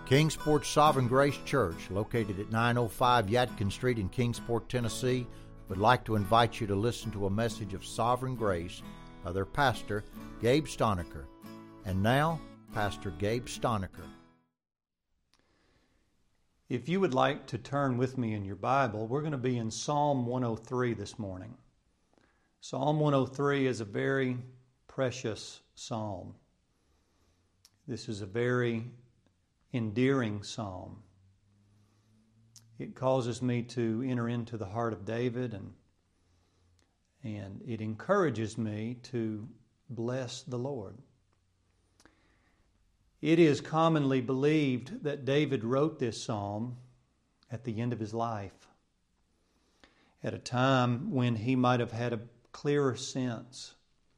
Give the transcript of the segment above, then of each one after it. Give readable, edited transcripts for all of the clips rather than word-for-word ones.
Kingsport Sovereign Grace Church, located at 905 Yadkin Street in Kingsport, Tennessee, would like to invite you to listen to a message of sovereign grace by their pastor, Gabe Stonecker. And now, Pastor Gabe Stonecker. If you would like to turn with me in your Bible, we're going to be in Psalm 103 this morning. Psalm 103 is a very precious psalm. This is a very endearing psalm. It causes me to enter into the heart of David, and it encourages me to bless the Lord. It is commonly believed that David wrote this psalm at the end of his life, at a time when he might have had a clearer sense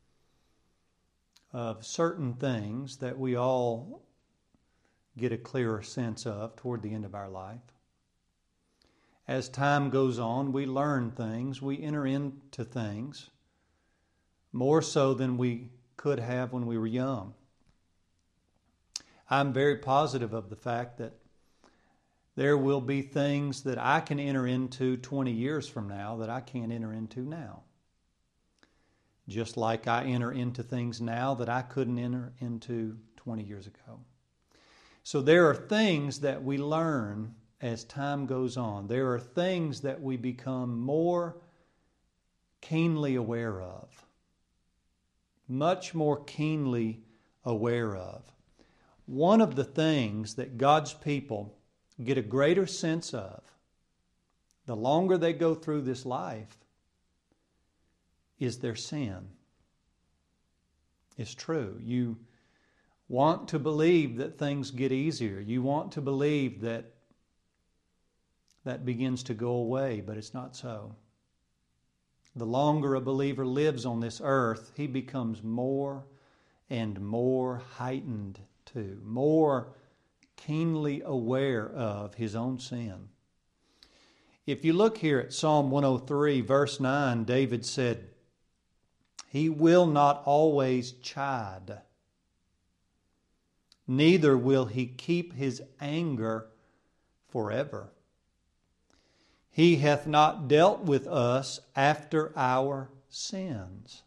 of certain things that we all get a clearer sense of toward the end of our life. As time goes on, we learn things, we enter into things more so than we could have when we were young. I'm very positive of the fact that there will be things that I can enter into 20 years from now that I can't enter into now. Just like I enter into things now that I couldn't enter into 20 years ago. So there are things that we learn as time goes on. There are things that we become more keenly aware of. Much more keenly aware of. One of the things that God's people get a greater sense of, the longer they go through this life, is their sin. It's true. You want to believe that things get easier. You want to believe that begins to go away, but it's not so. The longer a believer lives on this earth, he becomes more and more heightened to, more keenly aware of his own sin. If you look here at Psalm 103, verse 9, David said, "He will not always chide, neither will he keep his anger forever. He hath not dealt with us after our sins,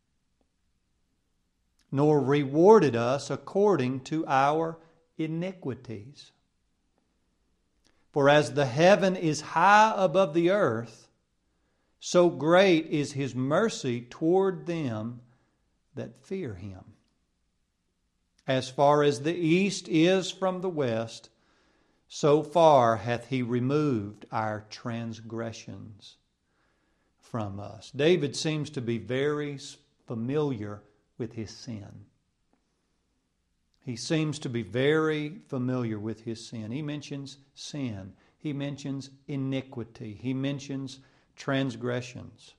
nor rewarded us according to our iniquities. For as the heaven is high above the earth, so great is his mercy toward them that fear him. As far as the east is from the west, so far hath he removed our transgressions from us." David seems to be very familiar with his sin. He seems to be very familiar with his sin. He mentions sin. He mentions iniquity. He mentions transgressions.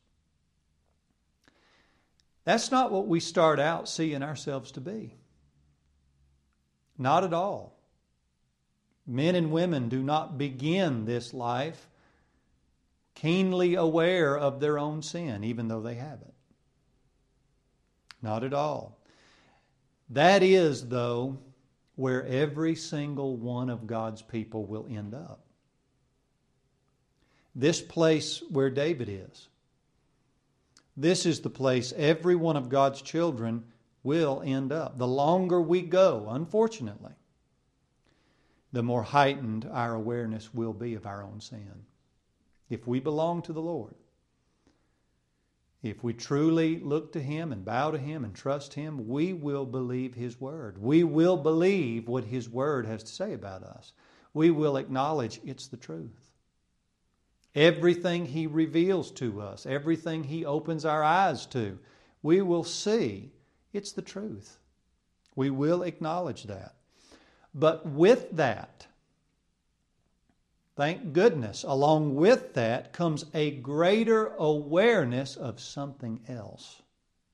That's not what we start out seeing ourselves to be. Not at all. Men and women do not begin this life keenly aware of their own sin, even though they have it. Not at all. That is, though, where every single one of God's people will end up. This place where David is. This is the place every one of God's children will end up. The longer we go, unfortunately, the more heightened our awareness will be of our own sin. If we belong to the Lord, if we truly look to Him and bow to Him and trust Him, we will believe His Word. We will believe what His Word has to say about us. We will acknowledge it's the truth. Everything He reveals to us, everything He opens our eyes to, we will see it's the truth. We will acknowledge that. But with that, thank goodness, along with that comes a greater awareness of something else.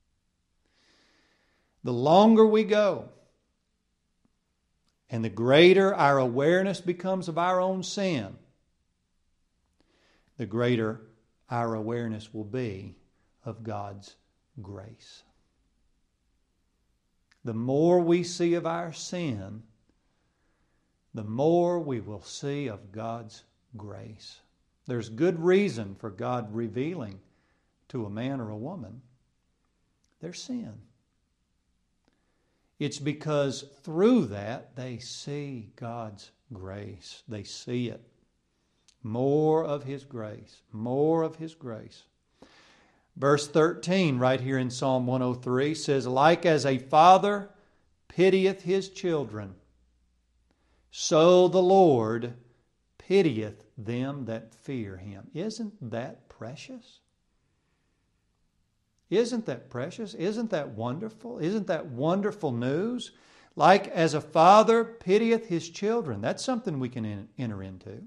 The longer we go, and the greater our awareness becomes of our own sin, the greater our awareness will be of God's grace. The more we see of our sin, the more we will see of God's grace. There's good reason for God revealing to a man or a woman their sin. It's because through that they see God's grace. They see it. More of His grace. More of His grace. Verse 13 right here in Psalm 103 says, like as a father pitieth his children, so the Lord pitieth them that fear Him. Isn't that precious? Isn't that precious? Isn't that wonderful? Isn't that wonderful news? Like as a father pitieth his children. That's something we can enter into.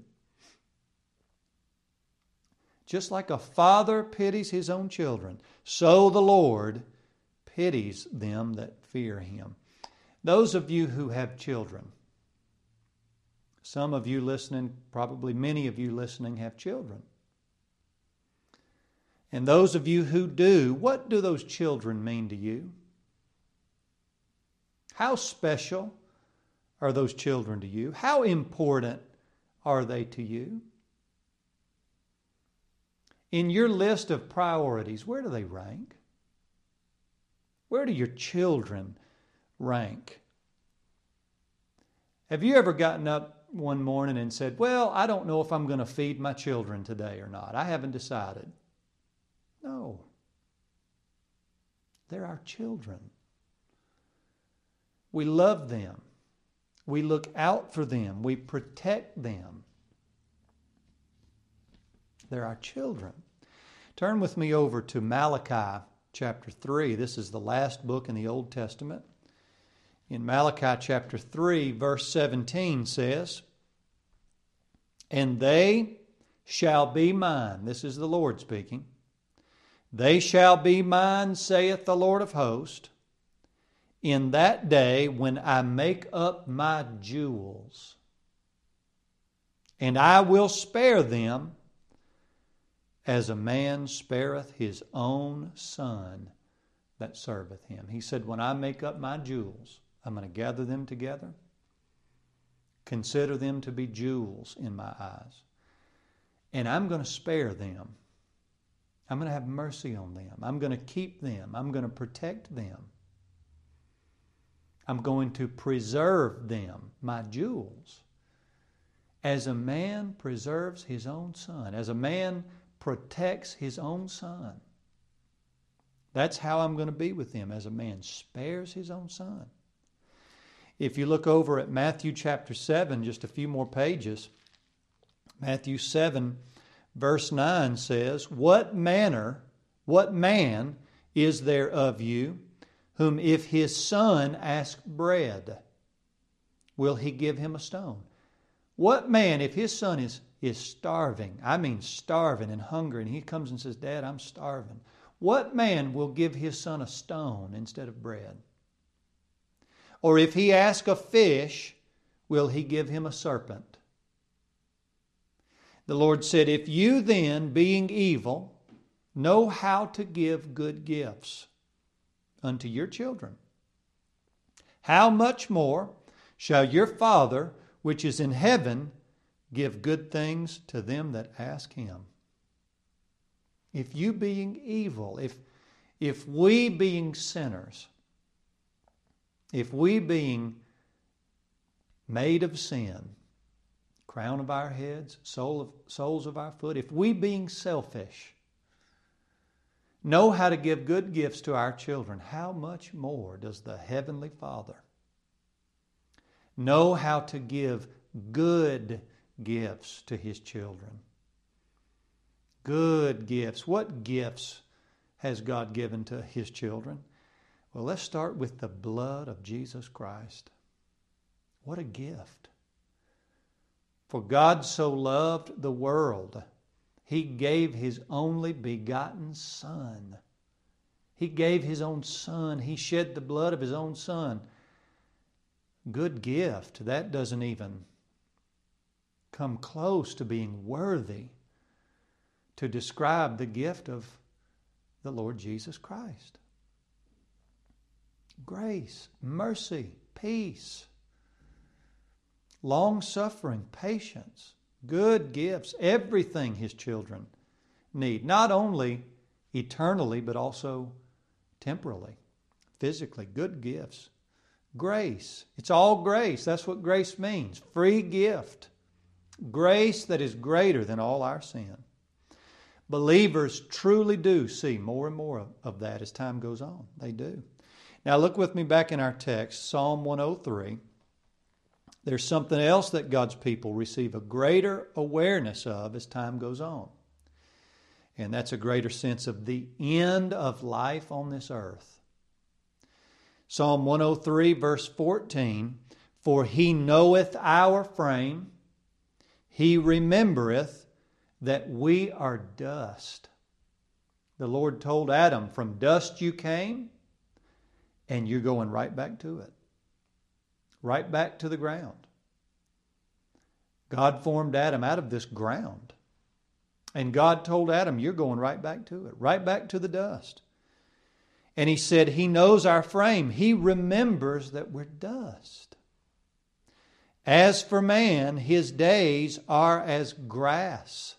Just like a father pities his own children, so the Lord pities them that fear Him. Those of you who have children, some of you listening, probably many of you listening, have children. And those of you who do, what do those children mean to you? How special are those children to you? How important are they to you? In your list of priorities, where do they rank? Where do your children rank? Have you ever gotten up one morning and said, well, I don't know if I'm going to feed my children today or not. I haven't decided. No. They're our children. We love them. We look out for them. We protect them. They're our children. Turn with me over to Malachi chapter 3. This is the last book in the Old Testament. In Malachi chapter 3, verse 17 says, and they shall be mine. This is the Lord speaking. They shall be mine, saith the Lord of hosts, in that day when I make up my jewels, and I will spare them as a man spareth his own son that serveth him. He said, when I make up my jewels, I'm going to gather them together, consider them to be jewels in my eyes, and I'm going to spare them. I'm going to have mercy on them. I'm going to keep them. I'm going to protect them. I'm going to preserve them, my jewels, as a man preserves his own son, as a man protects his own son. That's how I'm going to be with them, as a man spares his own son. If you look over at Matthew chapter 7, just a few more pages, Matthew 7, verse 9 says, what man is there of you, whom if his son ask bread, will he give him a stone? What man, if his son is starving, I mean starving and hungry, and he comes and says, Dad, I'm starving, what man will give his son a stone instead of bread? Or if he ask a fish, will he give him a serpent? The Lord said, if you then, being evil, know how to give good gifts unto your children, how much more shall your Father, which is in heaven, give good things to them that ask Him? If you being evil, if we being sinners, if we being made of sin, crown of our heads, soles of our foot, if we being selfish know how to give good gifts to our children, how much more does the Heavenly Father know how to give good gifts to His children? Good gifts. What gifts has God given to His children? Well, let's start with the blood of Jesus Christ. What a gift. For God so loved the world, He gave His only begotten Son. He gave His own Son. He shed the blood of His own Son. Good gift. That doesn't even come close to being worthy to describe the gift of the Lord Jesus Christ. Grace, mercy, peace, long-suffering, patience, good gifts, everything His children need, not only eternally, but also temporally, physically, good gifts. Grace. It's all grace. That's what grace means. Free gift. Grace that is greater than all our sin. Believers truly do see more and more of that as time goes on. They do. Now look with me back in our text, Psalm 103. There's something else that God's people receive a greater awareness of as time goes on. And that's a greater sense of the end of life on this earth. Psalm 103, verse 14, For He knoweth our frame, He remembereth that we are dust. The Lord told Adam, from dust you came, and you're going right back to it. Right back to the ground. God formed Adam out of this ground. And God told Adam, you're going right back to it, right back to the dust. And He said He knows our frame. He remembers that we're dust. As for man, his days are as grass.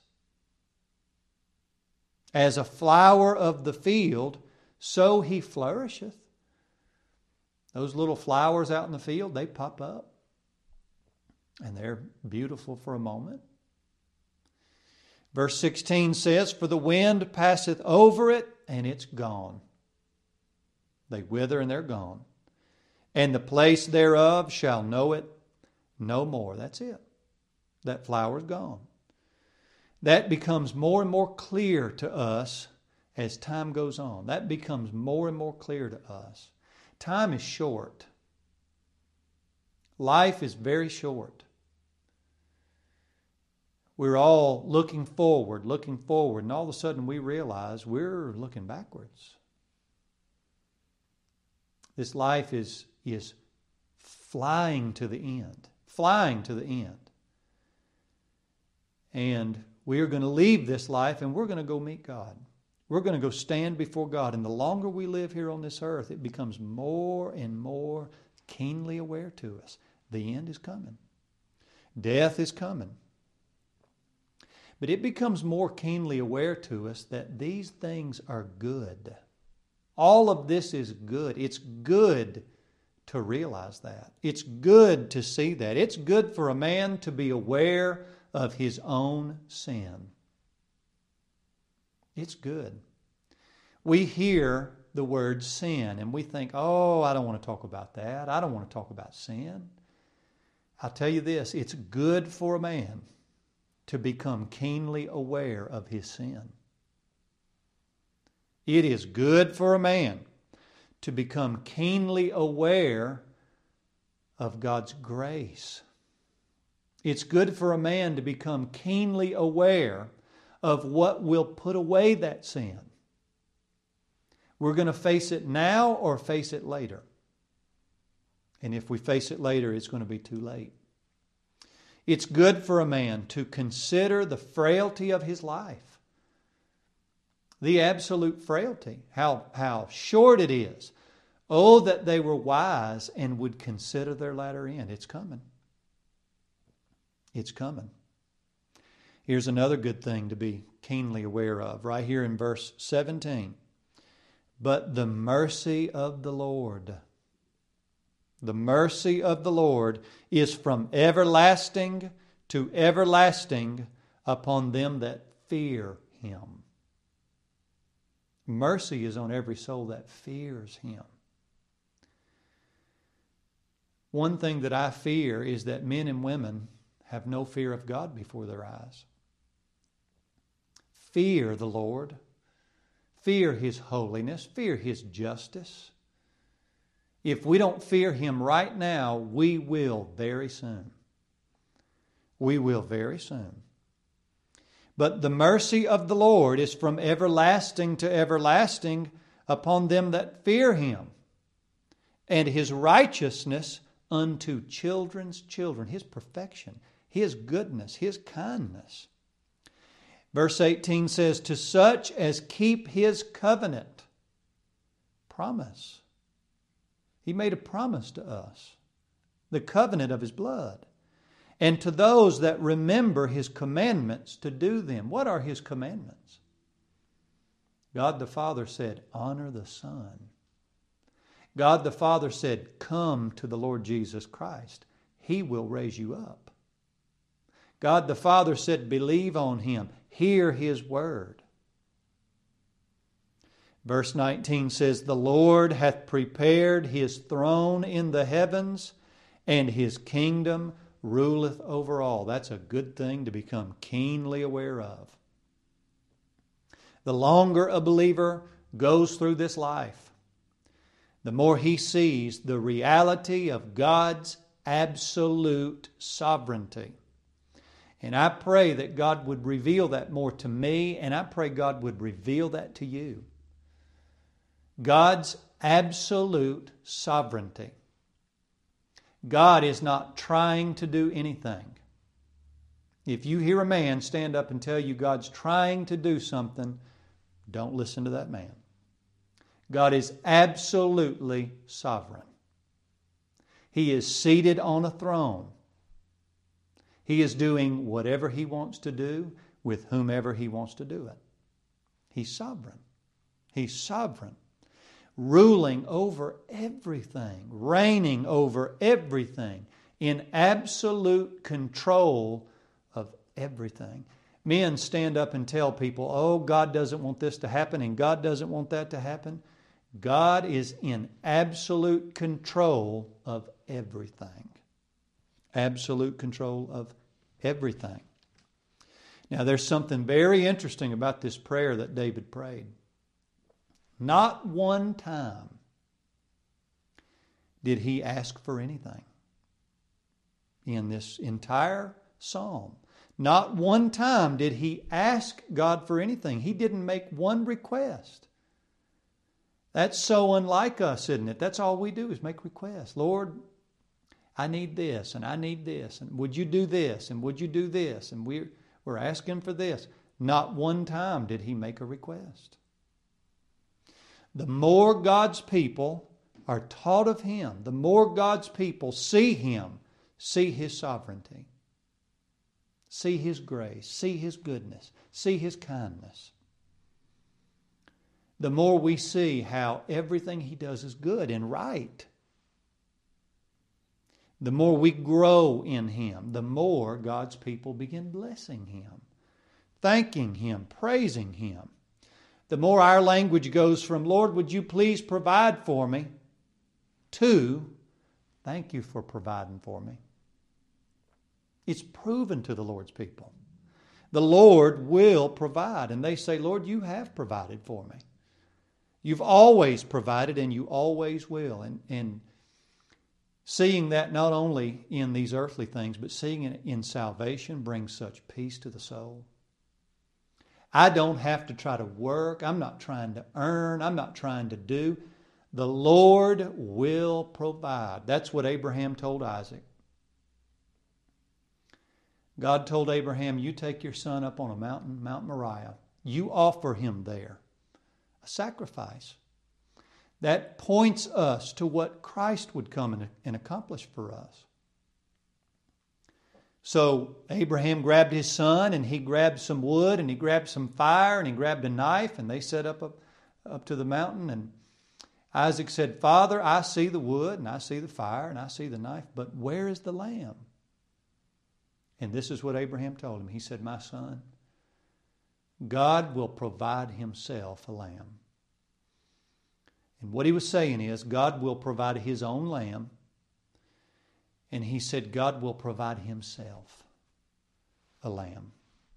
As a flower of the field, so he flourisheth. Those little flowers out in the field, they pop up. And they're beautiful for a moment. Verse 16 says, For the wind passeth over it, and it's gone. They wither and they're gone. And the place thereof shall know it no more. That's it. That flower's gone. That becomes more and more clear to us as time goes on. That becomes more and more clear to us. Time is short. Life is very short. We're all looking forward, and all of a sudden we realize we're looking backwards. This life is flying to the end. And we are going to leave this life and we're going to go meet God. We're going to go stand before God. And the longer we live here on this earth, it becomes more and more keenly aware to us. The end is coming. Death is coming. But it becomes more keenly aware to us that these things are good. All of this is good. It's good to realize that. It's good to see that. It's good for a man to be aware of his own sin. It's good. We hear the word sin and we think, oh, I don't want to talk about that. I don't want to talk about sin. I'll tell you this, it's good for a man to become keenly aware of his sin. It is good for a man to become keenly aware of God's grace. It's good for a man to become keenly aware of what will put away that sin. We're going to face it now or face it later. And if we face it later, it's going to be too late. It's good for a man to consider the frailty of his life. The absolute frailty. How short it is. Oh, that they were wise and would consider their latter end. It's coming. It's coming. Here's another good thing to be keenly aware of, right here in verse 17. But the mercy of the Lord. The mercy of the Lord is from everlasting to everlasting upon them that fear Him. Mercy is on every soul that fears Him. One thing that I fear is that men and women have no fear of God before their eyes. Fear the Lord. Fear His holiness. Fear His justice. If we don't fear Him right now, we will very soon. We will very soon. But the mercy of the Lord is from everlasting to everlasting upon them that fear Him, and His righteousness unto children's children. His perfection, His goodness, His kindness. Verse 18 says, to such as keep His covenant. Promise. He made a promise to us. The covenant of His blood. and to those that remember His commandments to do them. What are His commandments? God the Father said, honor the Son. God the Father said, come to the Lord Jesus Christ. He will raise you up. God the Father said, believe on Him. Hear His word. Verse 19 says, the Lord hath prepared His throne in the heavens, and His kingdom ruleth over all. That's a good thing to become keenly aware of. The longer a believer goes through this life, the more he sees the reality of God's absolute sovereignty. And I pray that God would reveal that more to me, and I pray God would reveal that to you. God's absolute sovereignty. God is not trying to do anything. If you hear a man stand up and tell you God's trying to do something, don't listen to that man. God is absolutely sovereign. He is seated on a throne. He is doing whatever He wants to do with whomever He wants to do it. He's sovereign. He's sovereign. Ruling over everything, reigning over everything, in absolute control of everything. Men stand up and tell people, oh, God doesn't want this to happen and God doesn't want that to happen. God is in absolute control of everything. Absolute control of everything. Now, there's something very interesting about this prayer that David prayed. Not one time did he ask for anything in this entire psalm. Not one time did he ask God for anything. He didn't make one request. That's so unlike us, isn't it? That's all we do is make requests. Lord, I need this, and I need this, and would you do this, and would you do this, and we're asking for this. Not one time did he make a request. The more God's people are taught of Him, the more God's people see Him, see His sovereignty, see His grace, see His goodness, see His kindness, the more we see how everything He does is good and right. The more we grow in Him, the more God's people begin blessing Him, thanking Him, praising Him. The more our language goes from, Lord, would you please provide for me, to, thank you for providing for me. It's proven to the Lord's people. The Lord will provide. And they say, Lord, you have provided for me. You've always provided and you always will. And seeing that not only in these earthly things, but seeing it in salvation brings such peace to the soul. I don't have to try to work. I'm not trying to earn. I'm not trying to do. The Lord will provide. That's what Abraham told Isaac. God told Abraham, you take your son up on a mountain, Mount Moriah. You offer him there a sacrifice. That points us to what Christ would come and accomplish for us. So Abraham grabbed his son, and he grabbed some wood, and he grabbed some fire, and he grabbed a knife, and they set up to the mountain. And Isaac said, Father, I see the wood, and I see the fire, and I see the knife, but where is the lamb? And this is what Abraham told him. He said, my son, God will provide Himself a lamb. And what he was saying is, God will provide His own lamb. And he said, God will provide Himself a lamb.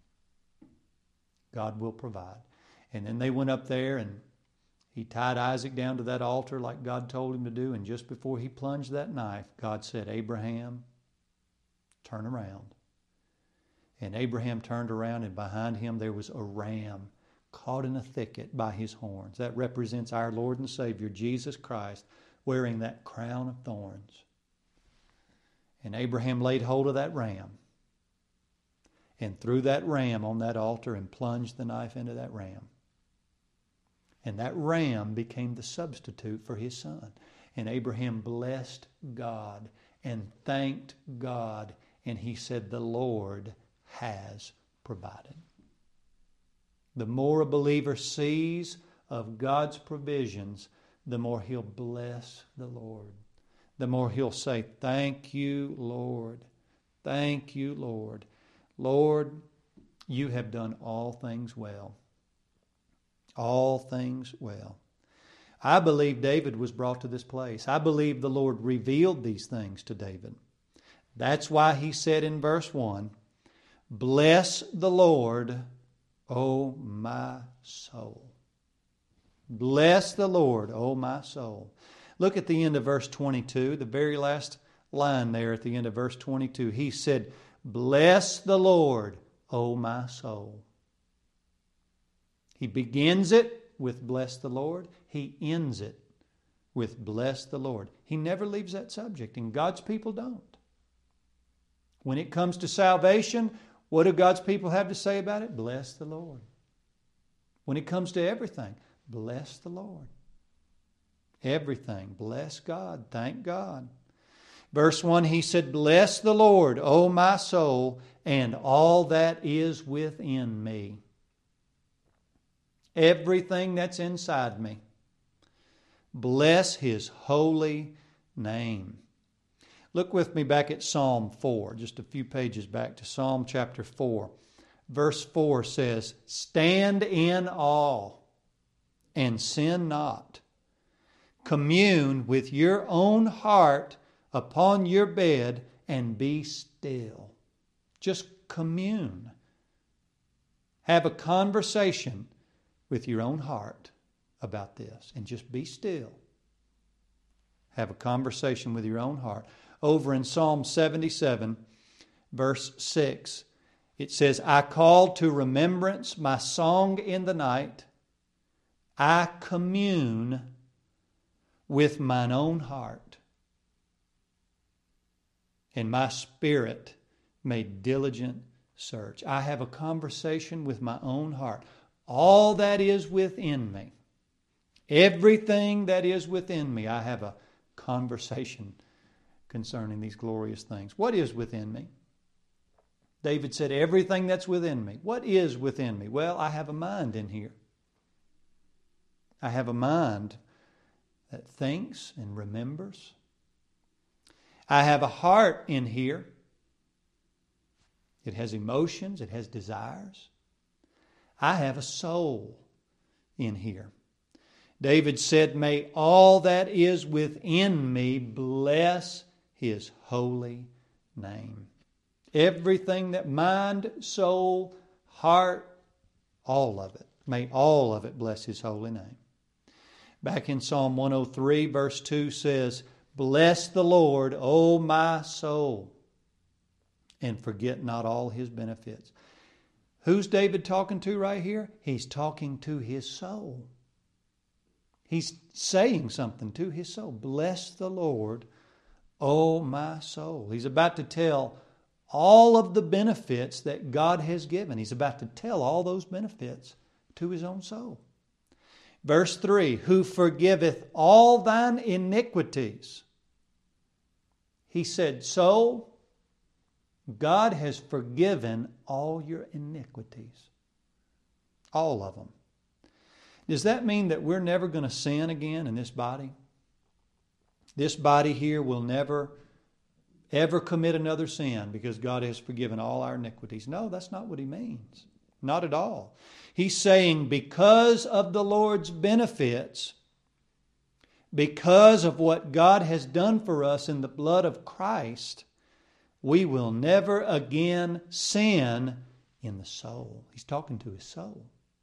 God will provide. And then they went up there, and he tied Isaac down to that altar like God told him to do. And just before he plunged that knife, God said, Abraham, turn around. And Abraham turned around, and behind him there was a ram caught in a thicket by his horns. That represents our Lord and Savior, Jesus Christ, wearing that crown of thorns. And Abraham laid hold of that ram and threw that ram on that altar and plunged the knife into that ram. And that ram became the substitute for his son. And Abraham blessed God and thanked God And he said, the Lord has provided. The more a believer sees of God's provisions, the more he'll bless the Lord. The more he'll say, thank you, Lord. Thank you, Lord. Lord, you have done all things well. All things well. I believe David was brought to this place. I believe the Lord revealed these things to David. That's why he said in verse 1, bless the Lord, O my soul. Bless the Lord, O my soul. Look at the end of verse 22, the very last line there at the end of verse 22. He said, bless the Lord, O my soul. He begins it with bless the Lord. He ends it with bless the Lord. He never leaves that subject, and God's people don't. When it comes to salvation, what do God's people have to say about it? Bless the Lord. When it comes to everything, bless the Lord. Everything. Bless God. Thank God. Verse 1, he said, bless the Lord, O my soul, and all that is within me. Everything that's inside me. Bless His holy name. Look with me back at Psalm 4, just a few pages back to Psalm chapter 4. Verse 4 says, stand in awe and sin not. Commune with your own heart upon your bed and be still. Just commune. Have a conversation with your own heart about this and just be still. Have a conversation with your own heart. Over in Psalm 77, verse 6, it says, I call to remembrance my song in the night. I commune with mine own heart. And my spirit made diligent search. I have a conversation with my own heart. All that is within me, everything that is within me, I have a conversation concerning these glorious things. What is within me? David said, everything that's within me. What is within me? Well, I have a mind in here. I have a mind that thinks and remembers. I have a heart in here. It has emotions. It has desires. I have a soul in here. David said, may all that is within me bless His holy name. Everything that mind, soul, heart, all of it. May all of it bless His holy name. Back in Psalm 103, verse 2 says, bless the Lord, O my soul, and forget not all His benefits. Who's David talking to right here? He's talking to his soul. He's saying something to his soul. Bless the Lord, O my soul. He's about to tell all of the benefits that God has given. He's about to tell all those benefits to his own soul. Verse 3, who forgiveth all thine iniquities. He said, soul, God has forgiven all your iniquities. All of them. Does that mean that we're never going to sin again in this body? This body here will never, ever commit another sin because God has forgiven all our iniquities. No, that's not what He means. Not at all. He's saying because of the Lord's benefits, because of what God has done for us in the blood of Christ, we will never again sin in the soul. He's talking to his soul.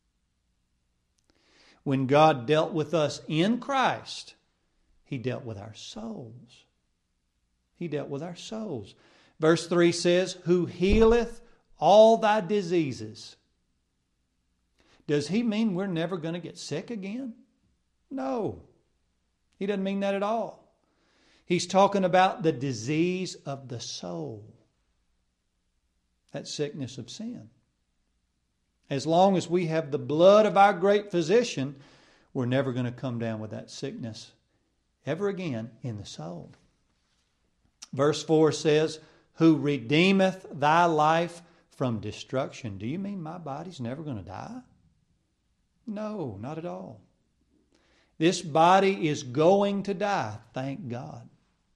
When God dealt with us in Christ, He dealt with our souls. He dealt with our souls. Verse 3 says, who healeth all thy diseases. Does He mean we're never going to get sick again? No. He doesn't mean that at all. He's talking about the disease of the soul. That sickness of sin. As long as we have the blood of our great physician, we're never going to come down with that sickness ever again in the soul. Verse 4 says, who redeemeth thy life from destruction. Do you mean my body's never going to die? No, not at all. This body is going to die, thank God.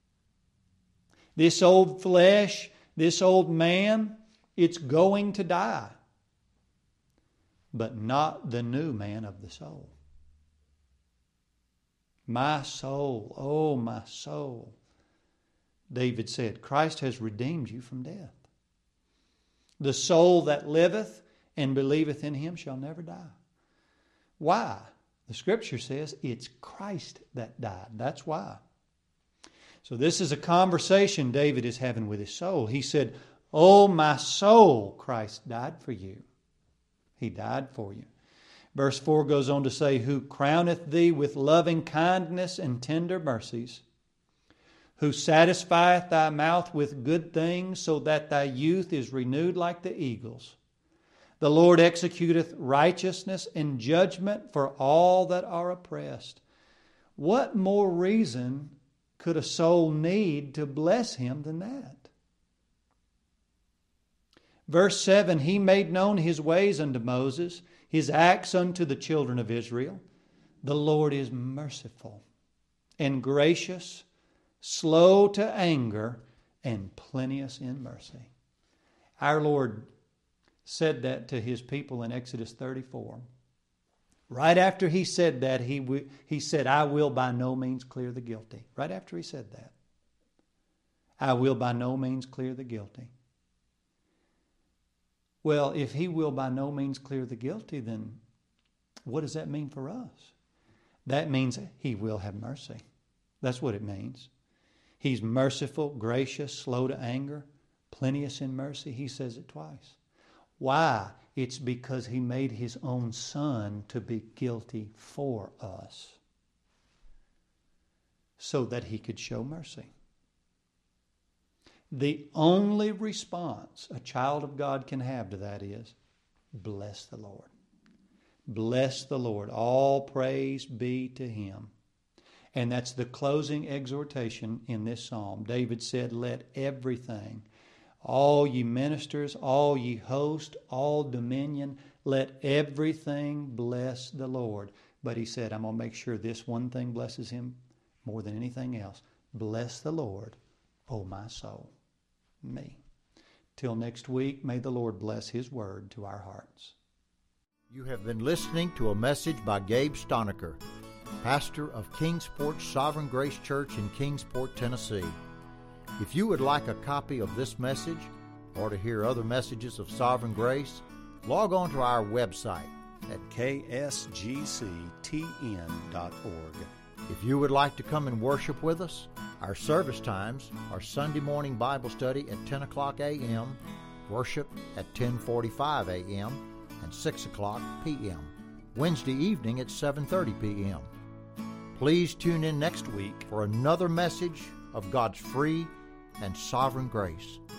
This old flesh, this old man, it's going to die. But not the new man of the soul. My soul, oh my soul. David said, Christ has redeemed you from death. The soul that liveth and believeth in him shall never die. Why? The Scripture says it's Christ that died. That's why. So this is a conversation David is having with his soul. He said, oh my soul, Christ died for you. He died for you. Verse 4 goes on to say, who crowneth thee with loving kindness and tender mercies, who satisfieth thy mouth with good things, so that thy youth is renewed like the eagles. The Lord executeth righteousness and judgment for all that are oppressed. What more reason could a soul need to bless him than that? Verse 7, he made known his ways unto Moses, his acts unto the children of Israel. The Lord is merciful and gracious, slow to anger, and plenteous in mercy. Our Lord said that to his people in Exodus 34. Right after he said that, he said, I will by no means clear the guilty. Right after he said that. I will by no means clear the guilty. Well, if he will by no means clear the guilty, then what does that mean for us? That means he will have mercy. That's what it means. He's merciful, gracious, slow to anger, plenteous in mercy. He says it twice. Why? It's because he made his own son to be guilty for us, so that he could show mercy. The only response a child of God can have to that is, bless the Lord. Bless the Lord. All praise be to him. And that's the closing exhortation in this psalm. David said, let everything, all ye ministers, all ye host, all dominion, let everything bless the Lord. But he said, I'm going to make sure this one thing blesses him more than anything else. Bless the Lord, O my soul. Me. Till next week, may the Lord bless his word to our hearts. You have been listening to a message by Gabe Stonecker, pastor of Kingsport Sovereign Grace Church in Kingsport, Tennessee. If you would like a copy of this message or to hear other messages of Sovereign Grace, log on to our website at ksgctn.org. If you would like to come and worship with us, our service times are Sunday morning Bible study at 10 o'clock a.m., worship at 10:45 a.m., and 6 o'clock p.m., Wednesday evening at 7:30 p.m. Please tune in next week for another message of God's free and sovereign grace.